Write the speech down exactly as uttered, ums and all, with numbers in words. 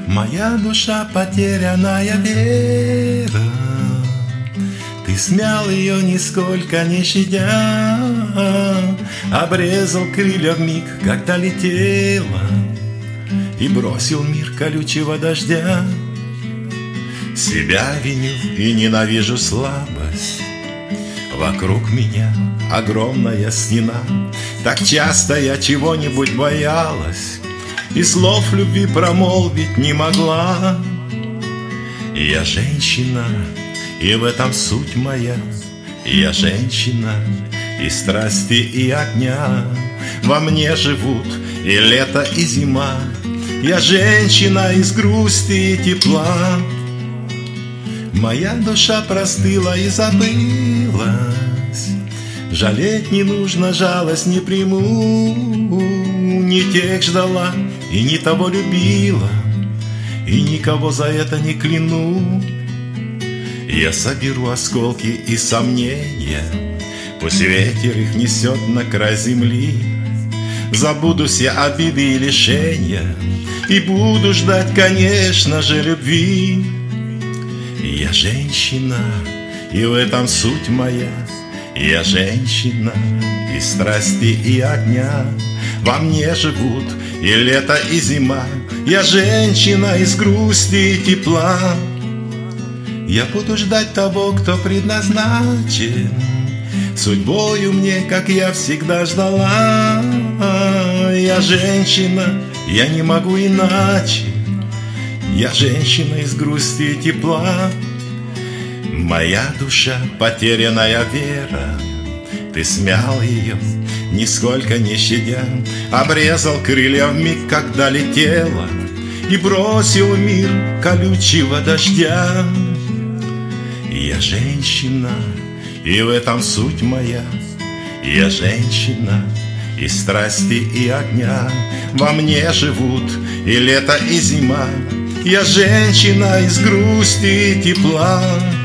Моя душа потерянная вера, ты смял ее нисколько не щадя, обрезал крылья вмиг, когда летела, и бросил мир колючего дождя. Себя виню и ненавижу слабость, вокруг меня огромная стена. Так часто я чего-нибудь боялась и слов любви промолвить не могла. Я женщина, и в этом суть моя. Я женщина, и страсти, и огня во мне живут и лето, и зима. Я женщина из грусти и тепла. Моя душа простыла и забылась, жалеть не нужно, жалость не приму. Не тех ждала и не того любила, и никого за это не кляну. Я соберу осколки и сомнения, пусть ветер их несет на край земли. Забудусь я обиды и лишения, и буду ждать, конечно же, любви. Я женщина, и в этом суть моя. Я женщина, и страсти, и огня во мне живут и лето, и зима. Я женщина из грусти и тепла. Я буду ждать того, кто предназначен судьбою мне, как я всегда ждала. Я женщина, я не могу иначе. Я женщина из грусти и тепла. Моя душа потерянная вера, ты смял ее, нисколько не щадя, обрезал крылья вмиг, когда летела, и бросил мир колючего дождя. Я женщина, и в этом суть моя. Я женщина, и страсти, и огня во мне живут и лето, и зима. Я женщина из грусти и тепла.